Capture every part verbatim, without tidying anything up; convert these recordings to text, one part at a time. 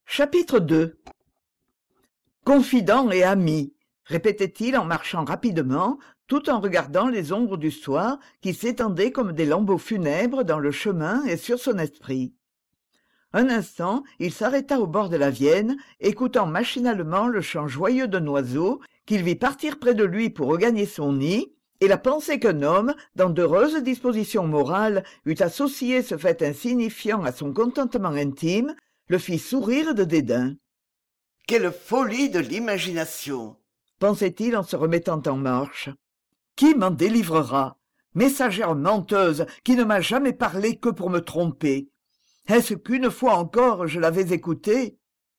Chapitre deux. Confident et ami, répétait-il en marchant rapidement, tout en regardant les ombres du soir qui s'étendaient comme des lambeaux funèbres dans le chemin et sur son esprit. Un instant, il s'arrêta au bord de la Vienne, écoutant machinalement le chant joyeux d'un oiseau qu'il vit partir près de lui pour regagner son nid, et la pensée qu'un homme, dans d'heureuses dispositions morales, eût associé ce fait insignifiant à son contentement intime, le fit sourire de dédain. « Quelle folie de l'imagination !» pensait-il en se remettant en marche. « Qui m'en délivrera ? Messagère menteuse qui ne m'a jamais parlé que pour me tromper. Est-ce qu'une fois encore je l'avais écoutée ?»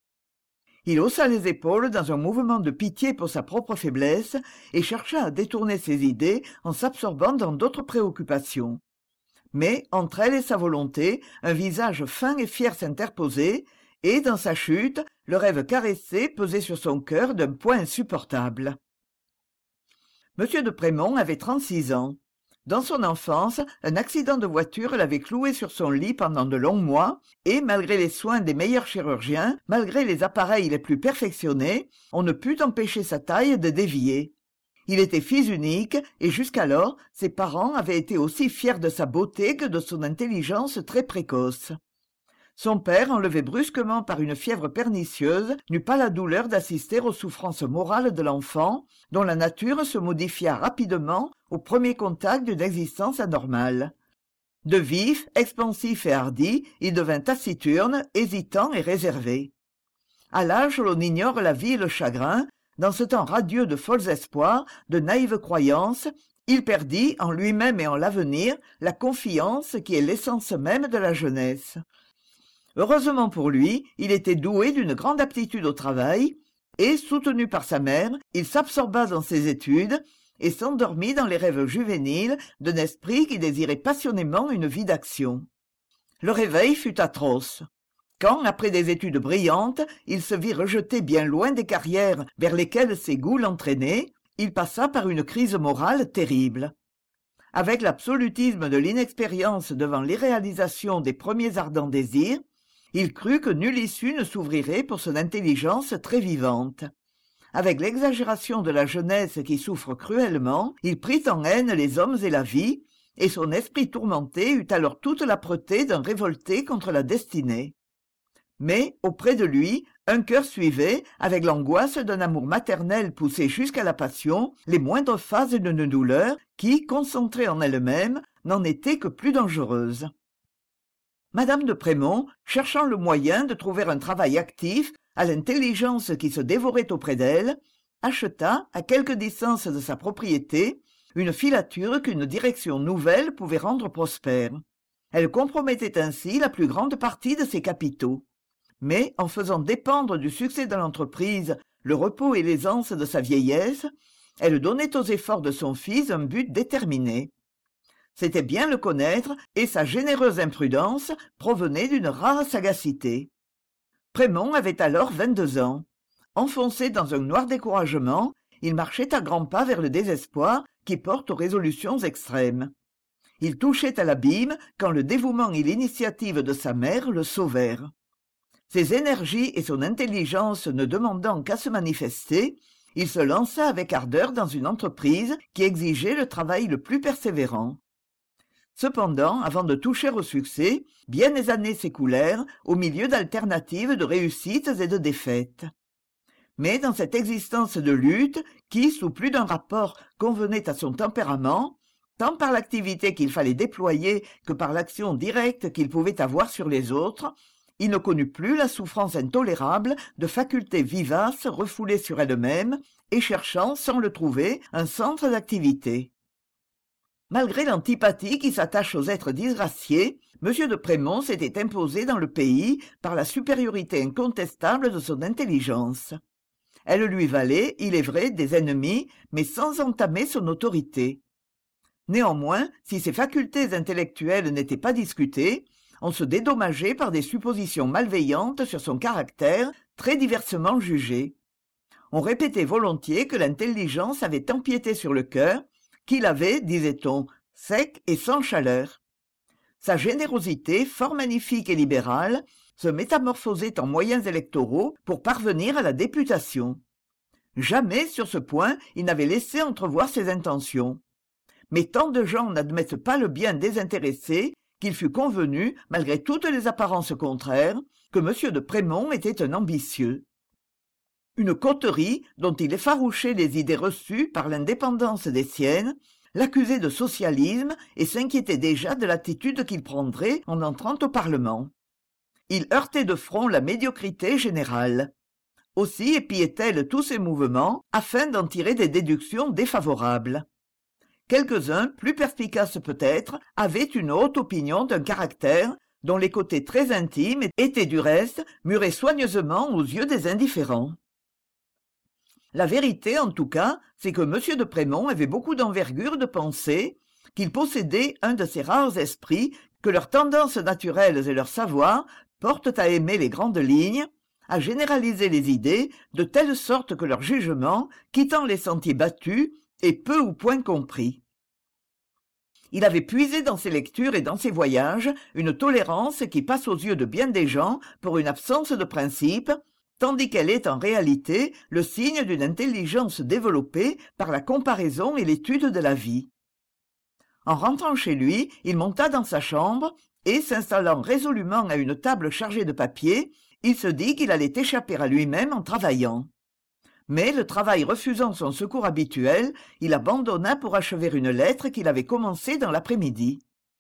Il haussa les épaules dans un mouvement de pitié pour sa propre faiblesse et chercha à détourner ses idées en s'absorbant dans d'autres préoccupations. Mais, entre elle et sa volonté, un visage fin et fier s'interposait, et, dans sa chute, le rêve caressé pesait sur son cœur d'un poids insupportable. Monsieur de Prémont avait trente-six ans. Dans son enfance, un accident de voiture l'avait cloué sur son lit pendant de longs mois, et, malgré les soins des meilleurs chirurgiens, malgré les appareils les plus perfectionnés, on ne put empêcher sa taille de dévier. Il était fils unique, et jusqu'alors, ses parents avaient été aussi fiers de sa beauté que de son intelligence très précoce. Son père, enlevé brusquement par une fièvre pernicieuse, n'eut pas la douleur d'assister aux souffrances morales de l'enfant, dont la nature se modifia rapidement au premier contact d'une existence anormale. De vif, expansif et hardi, il devint taciturne, hésitant et réservé. À l'âge où l'on ignore la vie et le chagrin, dans ce temps radieux de folles espoirs, de naïves croyances, il perdit, en lui-même et en l'avenir, la confiance qui est l'essence même de la jeunesse. Heureusement pour lui, il était doué d'une grande aptitude au travail, et, soutenu par sa mère, il s'absorba dans ses études et s'endormit dans les rêves juvéniles d'un esprit qui désirait passionnément une vie d'action. Le réveil fut atroce. Quand, après des études brillantes, il se vit rejeté bien loin des carrières vers lesquelles ses goûts l'entraînaient, il passa par une crise morale terrible. Avec l'absolutisme de l'inexpérience devant l'irréalisation des premiers ardents désirs, il crut que nulle issue ne s'ouvrirait pour son intelligence très vivante. Avec l'exagération de la jeunesse qui souffre cruellement, il prit en haine les hommes et la vie, et son esprit tourmenté eut alors toute l'âpreté d'un révolté contre la destinée. Mais, auprès de lui, un cœur suivait, avec l'angoisse d'un amour maternel poussé jusqu'à la passion, les moindres phases d'une douleur qui, concentrée en elle-même, n'en était que plus dangereuse. Madame de Prémont, cherchant le moyen de trouver un travail actif, à l'intelligence qui se dévorait auprès d'elle, acheta, à quelque distance de sa propriété, une filature qu'une direction nouvelle pouvait rendre prospère. Elle compromettait ainsi la plus grande partie de ses capitaux. Mais, en faisant dépendre du succès de l'entreprise le repos et l'aisance de sa vieillesse, elle donnait aux efforts de son fils un but déterminé. C'était bien le connaître, et sa généreuse imprudence provenait d'une rare sagacité. Prémont avait alors vingt-deux ans. Enfoncé dans un noir découragement, il marchait à grands pas vers le désespoir qui porte aux résolutions extrêmes. Il touchait à l'abîme quand le dévouement et l'initiative de sa mère le sauvèrent. Ses énergies et son intelligence ne demandant qu'à se manifester, il se lança avec ardeur dans une entreprise qui exigeait le travail le plus persévérant. Cependant, avant de toucher au succès, bien des années s'écoulèrent au milieu d'alternatives de réussites et de défaites. Mais dans cette existence de lutte, qui, sous plus d'un rapport, convenait à son tempérament, tant par l'activité qu'il fallait déployer que par l'action directe qu'il pouvait avoir sur les autres, il ne connut plus la souffrance intolérable de facultés vivaces refoulées sur elles-mêmes et cherchant, sans le trouver, un centre d'activité. Malgré l'antipathie qui s'attache aux êtres disgraciés, M. de Prémont s'était imposé dans le pays par la supériorité incontestable de son intelligence. Elle lui valait, il est vrai, des ennemis, mais sans entamer son autorité. Néanmoins, si ses facultés intellectuelles n'étaient pas discutées, on se dédommageait par des suppositions malveillantes sur son caractère, très diversement jugé. On répétait volontiers que l'intelligence avait empiété sur le cœur, qu'il avait, disait-on, sec et sans chaleur. Sa générosité, fort magnifique et libérale, se métamorphosait en moyens électoraux pour parvenir à la députation. Jamais sur ce point il n'avait laissé entrevoir ses intentions. Mais tant de gens n'admettent pas le bien désintéressé qu'il fut convenu, malgré toutes les apparences contraires, que M. de Prémont était un ambitieux. Une coterie dont il effarouchait les idées reçues par l'indépendance des siennes, l'accusait de socialisme et s'inquiétait déjà de l'attitude qu'il prendrait en entrant au Parlement. Il heurtait de front la médiocrité générale. Aussi épiait-elle tous ses mouvements afin d'en tirer des déductions défavorables. Quelques-uns, plus perspicaces peut-être, avaient une haute opinion d'un caractère dont les côtés très intimes étaient du reste murés soigneusement aux yeux des indifférents. La vérité, en tout cas, c'est que M. de Prémont avait beaucoup d'envergure de pensée, qu'il possédait un de ces rares esprits que leurs tendances naturelles et leur savoir portent à aimer les grandes lignes, à généraliser les idées, de telle sorte que leur jugement, quittant les sentiers battus, est peu ou point compris. Il avait puisé dans ses lectures et dans ses voyages une tolérance qui passe aux yeux de bien des gens pour une absence de principe, tandis qu'elle est en réalité le signe d'une intelligence développée par la comparaison et l'étude de la vie. En rentrant chez lui, il monta dans sa chambre et, s'installant résolument à une table chargée de papiers, il se dit qu'il allait échapper à lui-même en travaillant. Mais, le travail refusant son secours habituel, il abandonna pour achever une lettre qu'il avait commencée dans l'après-midi.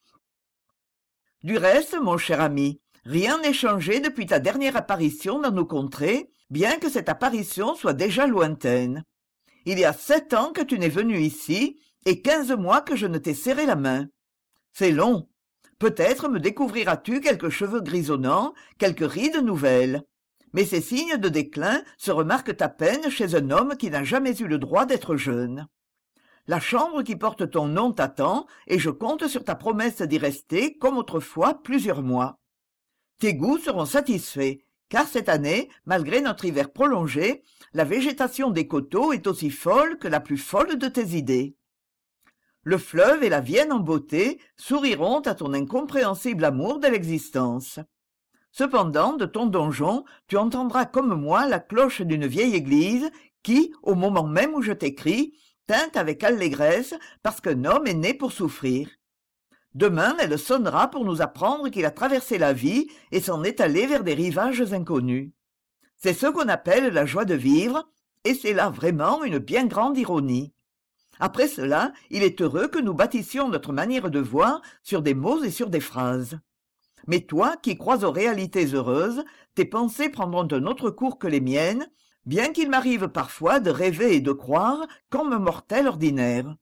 « Du reste, mon cher ami, rien n'est changé depuis ta dernière apparition dans nos contrées, bien que cette apparition soit déjà lointaine. Il y a sept ans que tu n'es venu ici, et quinze mois que je ne t'ai serré la main. C'est long. Peut-être me découvriras-tu quelques cheveux grisonnants, quelques rides nouvelles. Mais ces signes de déclin se remarquent à peine chez un homme qui n'a jamais eu le droit d'être jeune. La chambre qui porte ton nom t'attend, et je compte sur ta promesse d'y rester, comme autrefois, plusieurs mois. Tes goûts seront satisfaits, car cette année, malgré notre hiver prolongé, la végétation des coteaux est aussi folle que la plus folle de tes idées. Le fleuve et la Vienne en beauté souriront à ton incompréhensible amour de l'existence. Cependant, de ton donjon, tu entendras comme moi la cloche d'une vieille église qui, au moment même où je t'écris, tinte avec allégresse parce qu'un homme est né pour souffrir. Demain, elle sonnera pour nous apprendre qu'il a traversé la vie et s'en est allé vers des rivages inconnus. C'est ce qu'on appelle la joie de vivre, et c'est là vraiment une bien grande ironie. Après cela, il est heureux que nous bâtissions notre manière de voir sur des mots et sur des phrases. Mais toi, qui crois aux réalités heureuses, tes pensées prendront un autre cours que les miennes, bien qu'il m'arrive parfois de rêver et de croire comme un mortel ordinaire.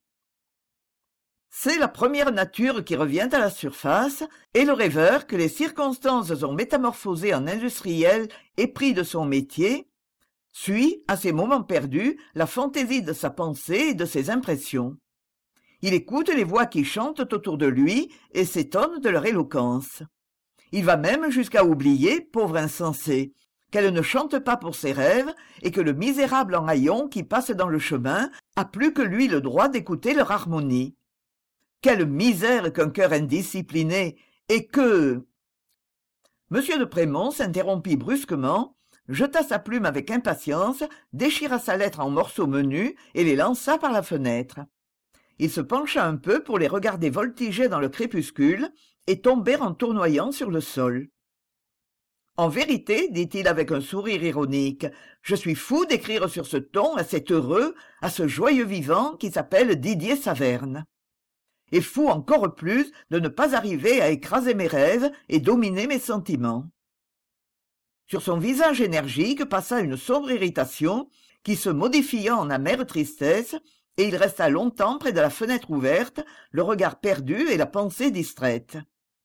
C'est la première nature qui revient à la surface, et le rêveur que les circonstances ont métamorphosé en industriel épris de son métier, suit, à ses moments perdus, la fantaisie de sa pensée et de ses impressions. Il écoute les voix qui chantent autour de lui et s'étonne de leur éloquence. Il va même jusqu'à oublier, pauvre insensé, qu'elle ne chante pas pour ses rêves et que le misérable en haillons qui passe dans le chemin a plus que lui le droit d'écouter leur harmonie. Quelle misère qu'un cœur indiscipliné et que... Monsieur de Prémont s'interrompit brusquement, jeta sa plume avec impatience, déchira sa lettre en morceaux menus et les lança par la fenêtre. Il se pencha un peu pour les regarder voltiger dans le crépuscule et tomber en tournoyant sur le sol. « En vérité, dit-il avec un sourire ironique, je suis fou d'écrire sur ce ton à cet heureux, à ce joyeux vivant qui s'appelle Didier Saverne. Et fou encore plus de ne pas arriver à écraser mes rêves et dominer mes sentiments. » Sur son visage énergique passa une sombre irritation qui se modifia en amère tristesse, et il resta longtemps près de la fenêtre ouverte, le regard perdu et la pensée distraite.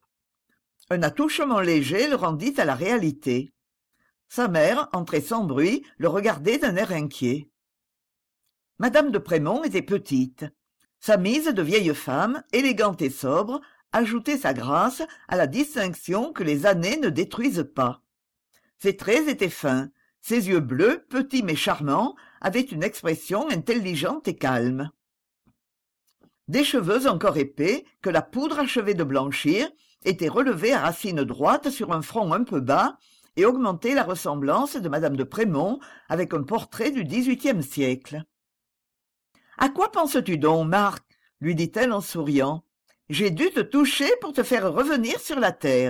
Un attouchement léger le rendit à la réalité. Sa mère, entrée sans bruit, le regardait d'un air inquiet. Madame de Prémont était petite. Sa mise de vieille femme, élégante et sobre, ajoutait sa grâce à la distinction que les années ne détruisent pas. Ses traits étaient fins, ses yeux bleus, petits mais charmants, avaient une expression intelligente et calme. Des cheveux encore épais, que la poudre achevait de blanchir, était relevé à racine droite sur un front un peu bas et augmentait la ressemblance de madame de Prémont avec un portrait du dix-huitième siècle. « À quoi penses-tu donc, Marc ?» lui dit-elle en souriant. « J'ai dû te toucher pour te faire revenir sur la terre. »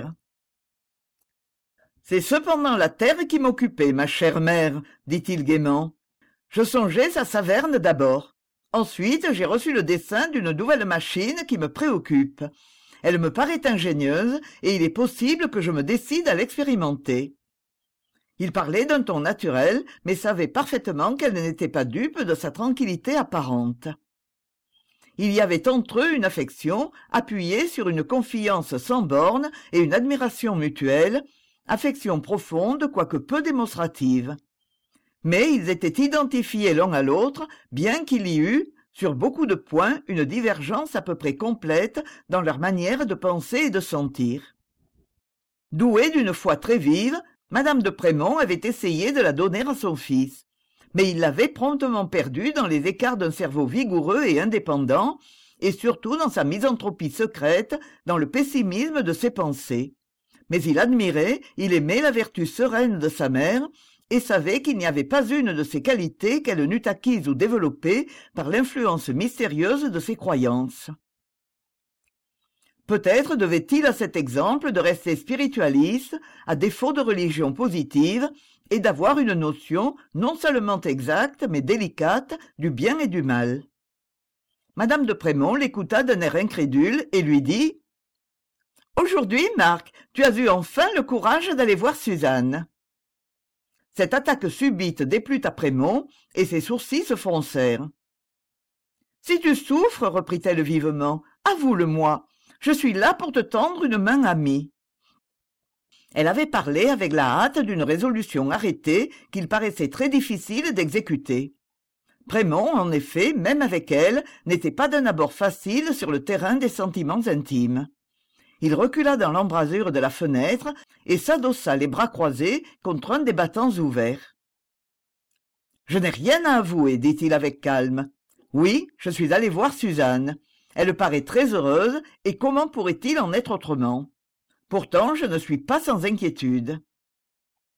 « C'est cependant la terre qui m'occupait, ma chère mère, dit-il gaiement. Je songeais à Saverne d'abord. Ensuite, j'ai reçu le dessin d'une nouvelle machine qui me préoccupe. Elle me paraît ingénieuse et il est possible que je me décide à l'expérimenter. » Il parlait d'un ton naturel, mais savait parfaitement qu'elle n'était pas dupe de sa tranquillité apparente. Il y avait entre eux une affection appuyée sur une confiance sans bornes et une admiration mutuelle, affection profonde quoique peu démonstrative. Mais ils étaient identifiés l'un à l'autre, bien qu'il y eût, sur beaucoup de points, une divergence à peu près complète dans leur manière de penser et de sentir. Douée d'une foi très vive, madame de Prémont avait essayé de la donner à son fils, mais il l'avait promptement perdue dans les écarts d'un cerveau vigoureux et indépendant, et surtout dans sa misanthropie secrète, dans le pessimisme de ses pensées. Mais il admirait, il aimait la vertu sereine de sa mère, et savait qu'il n'y avait pas une de ses qualités qu'elle n'eût acquise ou développée par l'influence mystérieuse de ses croyances. Peut-être devait-il à cet exemple de rester spiritualiste, à défaut de religion positive, et d'avoir une notion non seulement exacte, mais délicate, du bien et du mal. Madame de Prémont l'écouta d'un air incrédule et lui dit « Aujourd'hui, Marc, tu as eu enfin le courage d'aller voir Suzanne. » Cette attaque subite déplut à Prémont, et ses sourcils se froncèrent. « Si tu souffres, reprit-elle vivement, avoue-le-moi. Je suis là pour te tendre une main amie. » Elle avait parlé avec la hâte d'une résolution arrêtée qu'il paraissait très difficile d'exécuter. Prémont, en effet, même avec elle, n'était pas d'un abord facile sur le terrain des sentiments intimes. Il recula dans l'embrasure de la fenêtre et s'adossa les bras croisés contre un des battants ouverts. « Je n'ai rien à avouer, dit-il avec calme. Oui, je suis allé voir Suzanne. Elle paraît très heureuse, et comment pourrait-il en être autrement? Pourtant, je ne suis pas sans inquiétude. »« Pourquoi ?»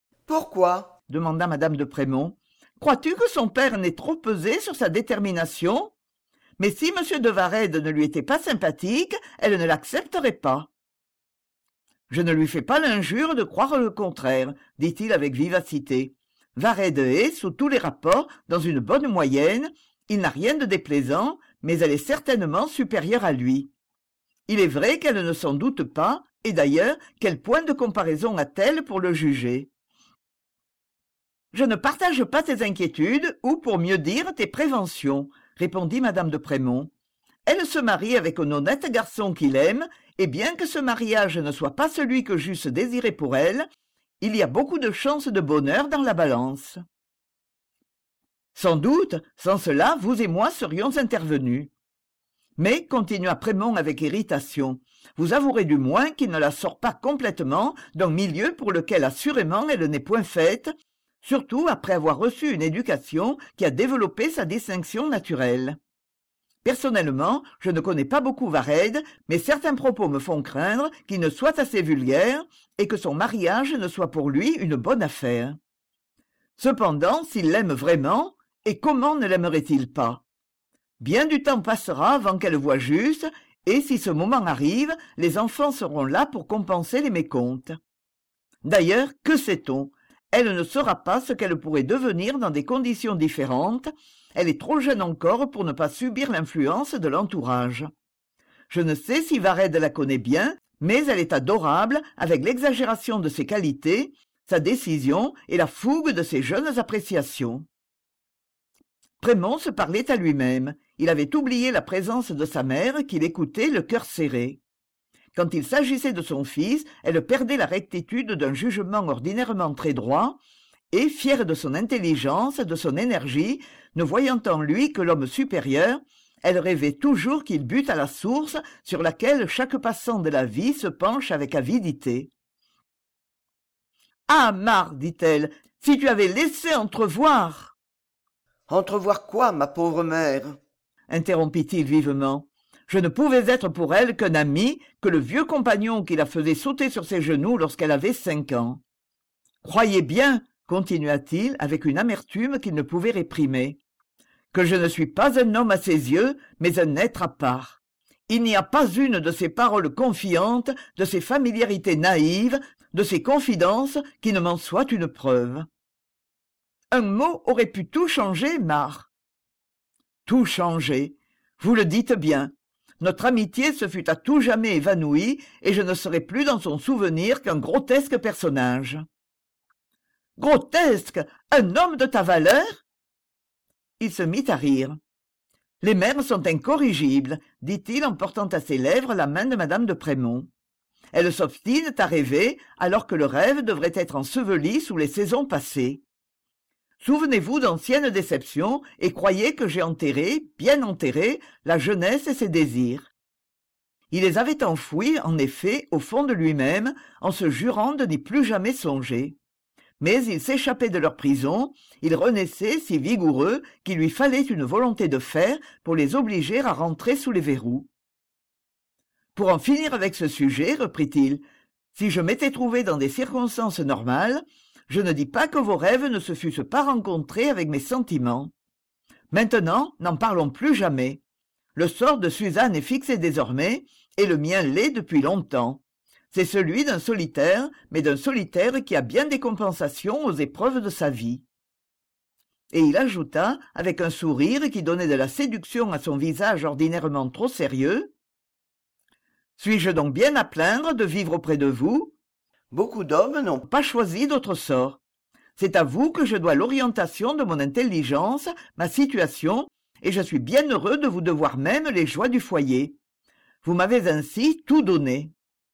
demanda madame de Prémont. « Crois-tu que son père n'ait trop pesé sur sa détermination? Mais si M. de Varennes ne lui était pas sympathique, elle ne l'accepterait pas. »« Je ne lui fais pas l'injure de croire le contraire, dit-il avec vivacité. Varennes est, sous tous les rapports, dans une bonne moyenne. Il n'a rien de déplaisant, mais elle est certainement supérieure à lui. Il est vrai qu'elle ne s'en doute pas, et d'ailleurs, quel point de comparaison a-t-elle pour le juger? Je ne partage pas tes inquiétudes, ou, pour mieux dire, tes préventions, répondit madame de Prémont. Elle se marie avec un honnête garçon qu'il aime, et bien que ce mariage ne soit pas celui que j'eusse désiré pour elle, il y a beaucoup de chances de bonheur dans la balance. Sans doute, sans cela, vous et moi serions intervenus. Mais, continua Prémont avec irritation, vous avouerez du moins qu'il ne la sort pas complètement d'un milieu pour lequel assurément elle n'est point faite, surtout après avoir reçu une éducation qui a développé sa distinction naturelle. Personnellement, je ne connais pas beaucoup Varennes, mais certains propos me font craindre qu'il ne soit assez vulgaire et que son mariage ne soit pour lui une bonne affaire. Cependant, s'il l'aime vraiment, et comment ne l'aimerait-il pas? Bien du temps passera avant qu'elle voie juste, et si ce moment arrive, les enfants seront là pour compenser les mécomptes. D'ailleurs, que sait-on? Elle ne saura pas ce qu'elle pourrait devenir dans des conditions différentes. Elle est trop jeune encore pour ne pas subir l'influence de l'entourage. Je ne sais si Varennes la connaît bien, mais elle est adorable avec l'exagération de ses qualités, sa décision et la fougue de ses jeunes appréciations. Prémont se parlait à lui-même. Il avait oublié la présence de sa mère qu'il écoutait le cœur serré. Quand il s'agissait de son fils, elle perdait la rectitude d'un jugement ordinairement très droit, et, fière de son intelligence, de son énergie, ne voyant en lui que l'homme supérieur, elle rêvait toujours qu'il bute à la source sur laquelle chaque passant de la vie se penche avec avidité. « Ah, Marc, dit-elle, si tu avais laissé entrevoir !»« Entrevoir quoi, ma pauvre mère ?» interrompit-il vivement. « Je ne pouvais être pour elle qu'un ami, que le vieux compagnon qui la faisait sauter sur ses genoux lorsqu'elle avait cinq ans. Croyez bien, continua-t-il avec une amertume qu'il ne pouvait réprimer, que je ne suis pas un homme à ses yeux, mais un être à part. Il n'y a pas une de ces paroles confiantes, de ces familiarités naïves, de ces confidences qui ne m'en soit une preuve. Un mot aurait pu tout changer, Marc. Tout changer. Vous le dites bien. Notre amitié se fut à tout jamais évanouie, et je ne serai plus dans son souvenir qu'un grotesque personnage. Grotesque! Un homme de ta valeur? Il se mit à rire. Les mères sont incorrigibles, dit-il en portant à ses lèvres la main de madame de Prémont. Elles s'obstinent à rêver, alors que le rêve devrait être enseveli sous les saisons passées. Souvenez-vous d'anciennes déceptions et croyez que j'ai enterré, bien enterré, la jeunesse et ses désirs. Il les avait enfouis, en effet, au fond de lui-même, en se jurant de n'y plus jamais songer. Mais ils s'échappaient de leur prison, ils renaissaient si vigoureux qu'il lui fallait une volonté de fer pour les obliger à rentrer sous les verrous. Pour en finir avec ce sujet, reprit-il, si je m'étais trouvé dans des circonstances normales, je ne dis pas que vos rêves ne se fussent pas rencontrés avec mes sentiments. Maintenant, n'en parlons plus jamais. Le sort de Suzanne est fixé désormais, et le mien l'est depuis longtemps. C'est celui d'un solitaire, mais d'un solitaire qui a bien des compensations aux épreuves de sa vie. Et il ajouta, avec un sourire qui donnait de la séduction à son visage ordinairement trop sérieux, « Suis-je donc bien à plaindre de vivre auprès de vous ? Beaucoup d'hommes n'ont pas choisi d'autre sort. C'est à vous que je dois l'orientation de mon intelligence, ma situation, et je suis bien heureux de vous devoir même les joies du foyer. Vous m'avez ainsi tout donné. »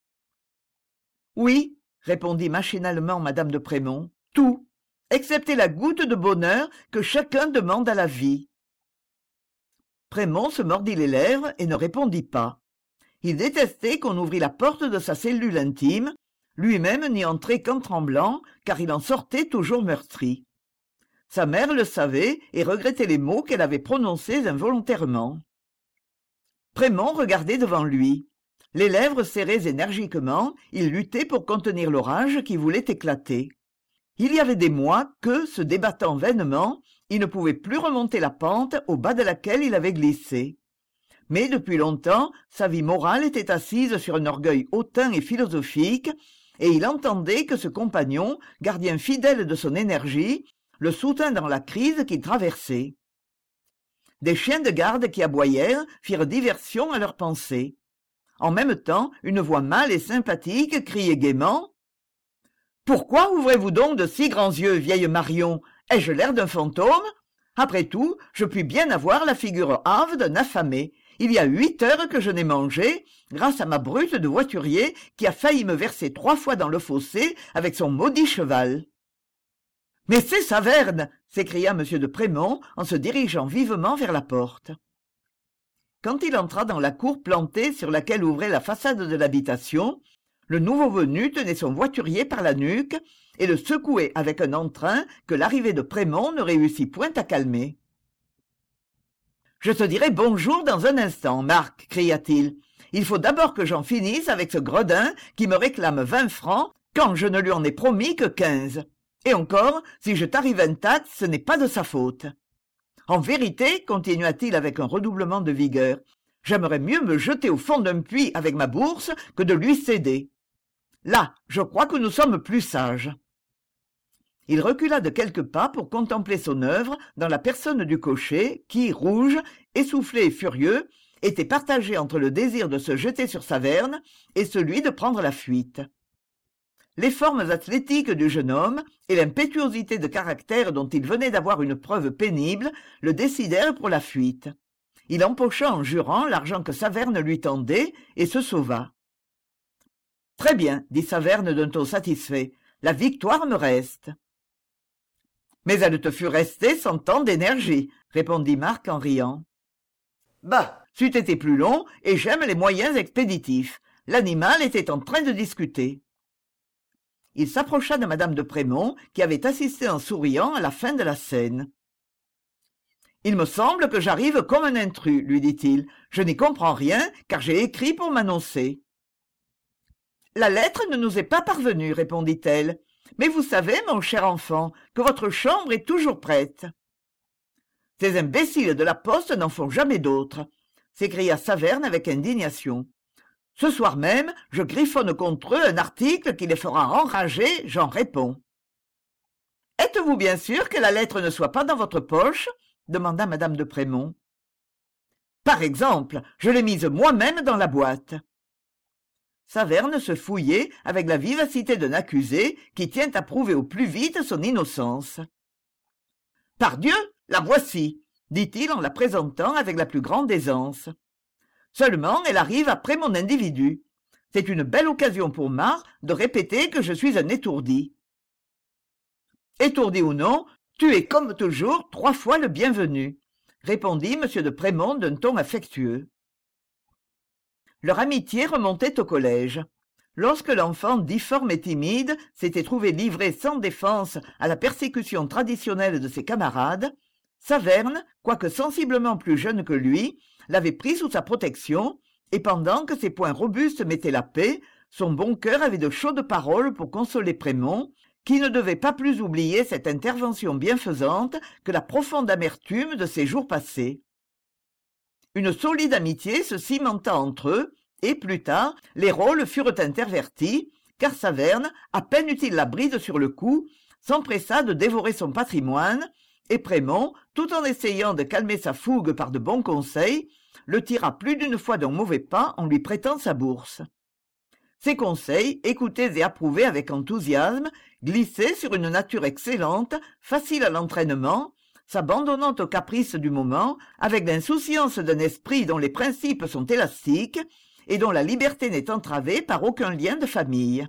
Oui, répondit machinalement madame de Prémont, tout, excepté la goutte de bonheur que chacun demande à la vie. Prémont se mordit les lèvres et ne répondit pas. Il détestait qu'on ouvrît la porte de sa cellule intime, lui-même n'y entrait qu'en tremblant, car il en sortait toujours meurtri. Sa mère le savait et regrettait les mots qu'elle avait prononcés involontairement. Prémont regardait devant lui. Les lèvres serrées énergiquement, il luttait pour contenir l'orage qui voulait éclater. Il y avait des mois que, se débattant vainement, il ne pouvait plus remonter la pente au bas de laquelle il avait glissé. Mais depuis longtemps, sa vie morale était assise sur un orgueil hautain et philosophique, et il entendait que ce compagnon, gardien fidèle de son énergie, le soutint dans la crise qu'il traversait. Des chiens de garde qui aboyèrent firent diversion à leurs pensées. En même temps, une voix mâle et sympathique criait gaiement « Pourquoi ouvrez-vous donc de si grands yeux, vieille Marion? Ai-je l'air d'un fantôme? Après tout, je puis bien avoir la figure hâve d'un affamé. Il y a huit heures que je n'ai mangé, grâce à ma brute de voiturier qui a failli me verser trois fois dans le fossé avec son maudit cheval. » « Mais c'est Saverne !» s'écria M. de Prémont en se dirigeant vivement vers la porte. Quand il entra dans la cour plantée sur laquelle ouvrait la façade de l'habitation, le nouveau venu tenait son voiturier par la nuque et le secouait avec un entrain que l'arrivée de Prémont ne réussit point à calmer. « Je te dirai bonjour dans un instant, Marc, cria-t-il. Il faut d'abord que j'en finisse avec ce gredin qui me réclame vingt francs quand je ne lui en ai promis que quinze. Et encore, si je t'arrive intact, ce n'est pas de sa faute. En vérité, continua-t-il avec un redoublement de vigueur, j'aimerais mieux me jeter au fond d'un puits avec ma bourse que de lui céder. Là, je crois que nous sommes plus sages. » Il recula de quelques pas pour contempler son œuvre dans la personne du cocher qui, rouge, essoufflé et furieux, était partagé entre le désir de se jeter sur Saverne et celui de prendre la fuite. Les formes athlétiques du jeune homme et l'impétuosité de caractère dont il venait d'avoir une preuve pénible le décidèrent pour la fuite. Il empocha en jurant l'argent que Saverne lui tendait et se sauva. « Très bien, dit Saverne d'un ton satisfait, la victoire me reste. »« Mais elle te fut restée sans tant d'énergie, » répondit Marc en riant. « Bah, c'eût été plus long et j'aime les moyens expéditifs. L'animal était en train de discuter. » Il s'approcha de madame de Prémont, qui avait assisté en souriant à la fin de la scène. « Il me semble que j'arrive comme un intrus, lui dit-il. Je n'y comprends rien, car j'ai écrit pour m'annoncer. La lettre ne nous est pas parvenue, répondit-elle. Mais vous savez, mon cher enfant, que votre chambre est toujours prête. Ces imbéciles de la poste n'en font jamais d'autres, s'écria Saverne avec indignation. Ce soir même, je griffonne contre eux un article qui les fera enrager, j'en réponds. Êtes-vous bien sûr que la lettre ne soit pas dans votre poche demanda madame de Prémont. Par exemple, je l'ai mise moi-même dans la boîte. Saverne se fouillait avec la vivacité d'un accusé qui tient à prouver au plus vite son innocence. « Pardieu, la voici !» dit-il en la présentant avec la plus grande aisance. « Seulement, elle arrive après mon individu. C'est une belle occasion pour Marre de répéter que je suis un étourdi. » Étourdi ou non, tu es comme toujours trois fois le bienvenu, répondit M. de Prémont d'un ton affectueux. Leur amitié remontait au collège. Lorsque l'enfant difforme et timide s'était trouvé livré sans défense à la persécution traditionnelle de ses camarades, Saverne, quoique sensiblement plus jeune que lui, l'avait pris sous sa protection, et pendant que ses poings robustes mettaient la paix, son bon cœur avait de chaudes paroles pour consoler Prémont, qui ne devait pas plus oublier cette intervention bienfaisante que la profonde amertume de ses jours passés. Une solide amitié se cimenta entre eux, et plus tard, les rôles furent intervertis, car Saverne, à peine eut-il la bride sur le cou, s'empressa de dévorer son patrimoine, et Prémont, tout en essayant de calmer sa fougue par de bons conseils, le tira plus d'une fois d'un mauvais pas en lui prêtant sa bourse. Ces conseils, écoutés et approuvés avec enthousiasme, glissaient sur une nature excellente, facile à l'entraînement, s'abandonnant aux caprices du moment, avec l'insouciance d'un esprit dont les principes sont élastiques et dont la liberté n'est entravée par aucun lien de famille.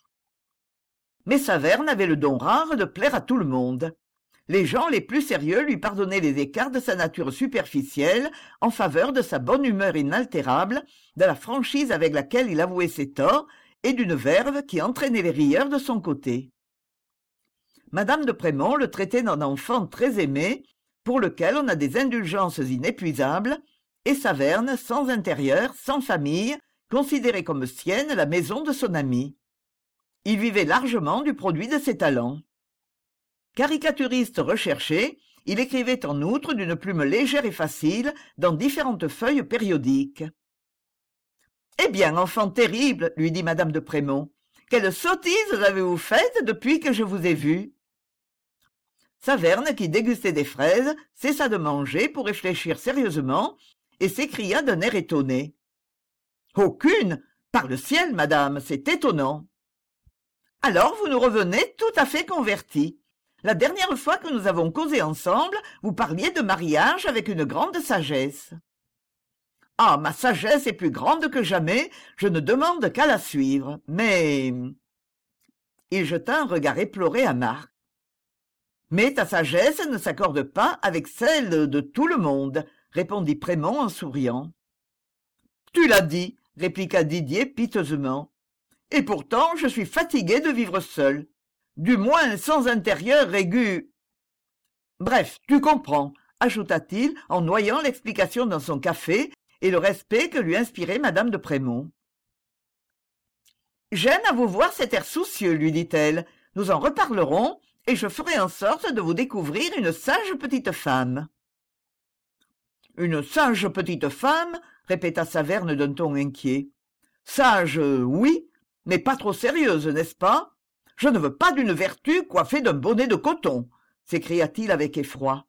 Mais Saverne avait le don rare de plaire à tout le monde. Les gens les plus sérieux lui pardonnaient les écarts de sa nature superficielle en faveur de sa bonne humeur inaltérable, de la franchise avec laquelle il avouait ses torts et d'une verve qui entraînait les rieurs de son côté. Madame de Prémont le traitait d'un enfant très aimé, pour lequel on a des indulgences inépuisables, et Saverne, sans intérieur, sans famille, considérait comme sienne la maison de son ami. Il vivait largement du produit de ses talents. Caricaturiste recherché, il écrivait en outre d'une plume légère et facile dans différentes feuilles périodiques. « Eh bien, enfant terrible, lui dit madame de Prémont, quelle sottise avez-vous faite depuis que je vous ai vu ?» Saverne, qui dégustait des fraises, cessa de manger pour réfléchir sérieusement et s'écria d'un air étonné. « Aucune! Par le ciel, madame, c'est étonnant !»« Alors vous nous revenez tout à fait converti. La dernière fois que nous avons causé ensemble, vous parliez de mariage avec une grande sagesse. »« Ah, ma sagesse est plus grande que jamais, je ne demande qu'à la suivre, mais... » Il jeta un regard éploré à Marc. « Mais ta sagesse ne s'accorde pas avec celle de tout le monde, » répondit Prémont en souriant. « Tu l'as dit, » répliqua Didier piteusement. « Et pourtant, je suis fatigué de vivre seul. Du moins sans intérieur aigu. Bref, tu comprends, » ajouta-t-il en noyant l'explication dans son café et le respect que lui inspirait madame de Prémont. « J'aime à vous voir cet air soucieux, lui dit-elle. Nous en reparlerons, et je ferai en sorte de vous découvrir une sage petite femme. »« Une sage petite femme ?» répéta Saverne d'un ton inquiet. « Sage, oui, mais pas trop sérieuse, n'est-ce pas ? Je ne veux pas d'une vertu coiffée d'un bonnet de coton, » s'écria-t-il avec effroi.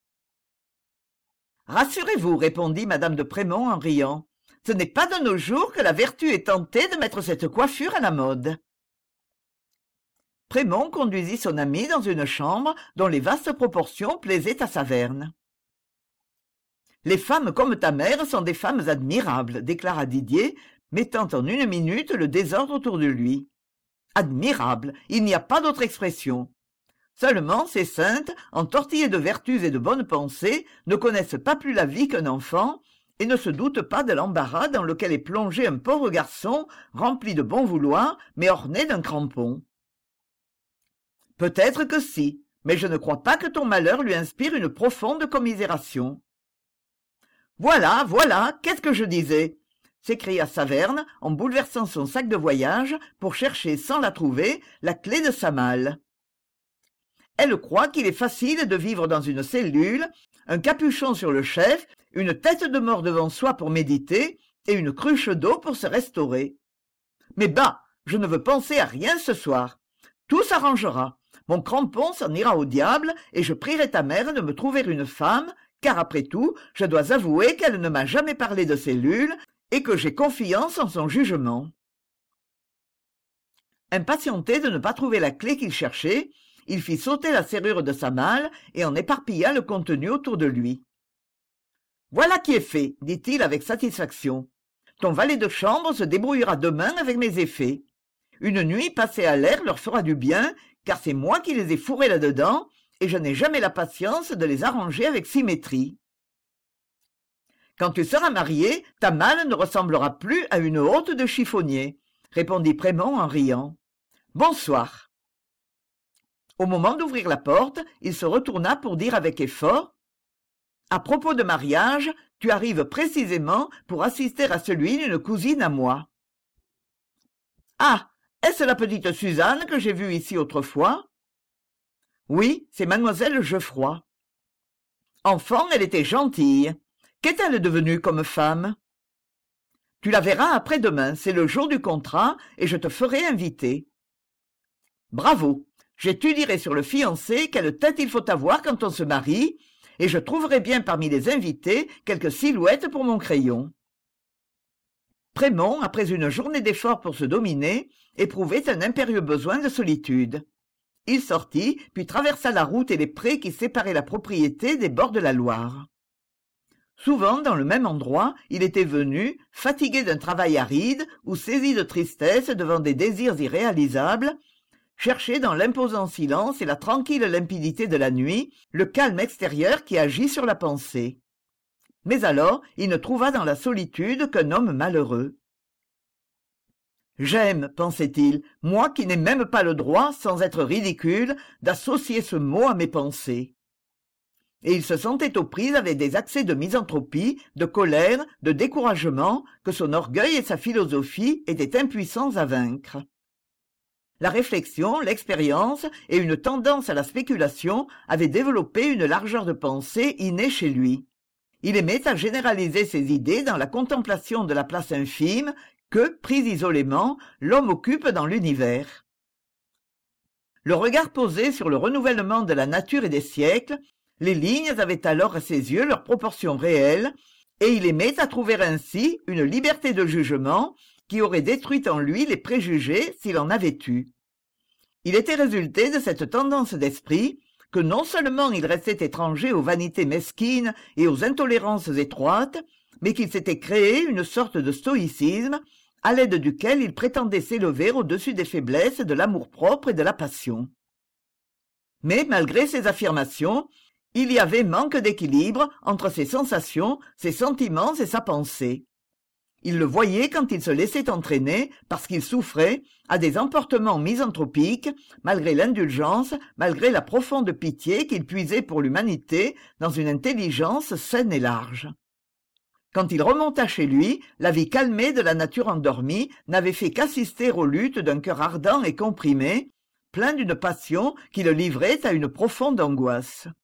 « Rassurez-vous, répondit madame de Prémont en riant. Ce n'est pas de nos jours que la vertu est tentée de mettre cette coiffure à la mode. » Prémont conduisit son ami dans une chambre dont les vastes proportions plaisaient à Saverne. « Les femmes comme ta mère sont des femmes admirables, » déclara Didier, mettant en une minute le désordre autour de lui. « Admirables, il n'y a pas d'autre expression. Seulement, ces saintes, entortillées de vertus et de bonnes pensées, ne connaissent pas plus la vie qu'un enfant, et ne se doutent pas de l'embarras dans lequel est plongé un pauvre garçon rempli de bon vouloir, mais orné d'un crampon. » « Peut-être que si, mais je ne crois pas que ton malheur lui inspire une profonde commisération. Voilà, voilà, qu'est-ce que je disais? S'écria Saverne en bouleversant son sac de voyage pour chercher, sans la trouver, la clé de sa malle. Elle croit qu'il est facile de vivre dans une cellule, un capuchon sur le chef, une tête de mort devant soi pour méditer et une cruche d'eau pour se restaurer. Mais bah, je ne veux penser à rien ce soir. Tout s'arrangera. Mon crampon s'en ira au diable et je prierai ta mère de me trouver une femme, car après tout, je dois avouer qu'elle ne m'a jamais parlé de cellules et que j'ai confiance en son jugement. Impatienté de ne pas trouver la clé qu'il cherchait, il fit sauter la serrure de sa malle et en éparpilla le contenu autour de lui. « Voilà qui est fait, dit-il avec satisfaction. Ton valet de chambre se débrouillera demain avec mes effets. Une nuit passée à l'air leur fera du bien, car c'est moi qui les ai fourrés là-dedans, et je n'ai jamais la patience de les arranger avec symétrie. Quand tu seras marié, ta malle ne ressemblera plus à une hotte de chiffonnier, répondit Prémont en riant. Bonsoir. Au moment d'ouvrir la porte, il se retourna pour dire avec effort: à propos de mariage, tu arrives précisément pour assister à celui d'une cousine à moi. Ah, est-ce la petite Suzanne que j'ai vue ici autrefois? Oui, c'est mademoiselle Geoffroy. Enfant, elle était gentille. Qu'est-elle devenue comme femme? Tu la verras après-demain, c'est le jour du contrat, et je te ferai inviter. Bravo, j'étudierai sur le fiancé quelle tête il faut avoir quand on se marie, et je trouverai bien parmi les invités quelques silhouettes pour mon crayon. Prémont, après une journée d'efforts pour se dominer, éprouvait un impérieux besoin de solitude. Il sortit, puis traversa la route et les prés qui séparaient la propriété des bords de la Loire. Souvent, dans le même endroit, il était venu, fatigué d'un travail aride ou saisi de tristesse devant des désirs irréalisables, chercher dans l'imposant silence et la tranquille limpidité de la nuit le calme extérieur qui agit sur la pensée. Mais alors, il ne trouva dans la solitude qu'un homme malheureux. « J'aime, pensait-il, moi qui n'ai même pas le droit, sans être ridicule, d'associer ce mot à mes pensées. » Et il se sentait aux prises avec des accès de misanthropie, de colère, de découragement que son orgueil et sa philosophie étaient impuissants à vaincre. La réflexion, l'expérience et une tendance à la spéculation avaient développé une largeur de pensée innée chez lui. Il aimait à généraliser ses idées dans la contemplation de la place infime que, pris isolément, l'homme occupe dans l'univers. Le regard posé sur le renouvellement de la nature et des siècles, les lignes avaient alors à ses yeux leurs proportions réelles, et il aimait à trouver ainsi une liberté de jugement qui aurait détruit en lui les préjugés s'il en avait eu. Il était résulté de cette tendance d'esprit que non seulement il restait étranger aux vanités mesquines et aux intolérances étroites, mais qu'il s'était créé une sorte de stoïcisme à l'aide duquel il prétendait s'élever au-dessus des faiblesses de l'amour-propre et de la passion. Mais malgré ces affirmations, il y avait manque d'équilibre entre ses sensations, ses sentiments et sa pensée. Il le voyait quand il se laissait entraîner, parce qu'il souffrait, à des emportements misanthropiques, malgré l'indulgence, malgré la profonde pitié qu'il puisait pour l'humanité dans une intelligence saine et large. Quand il remonta chez lui, la vie calmée de la nature endormie n'avait fait qu'assister aux luttes d'un cœur ardent et comprimé, plein d'une passion qui le livrait à une profonde angoisse.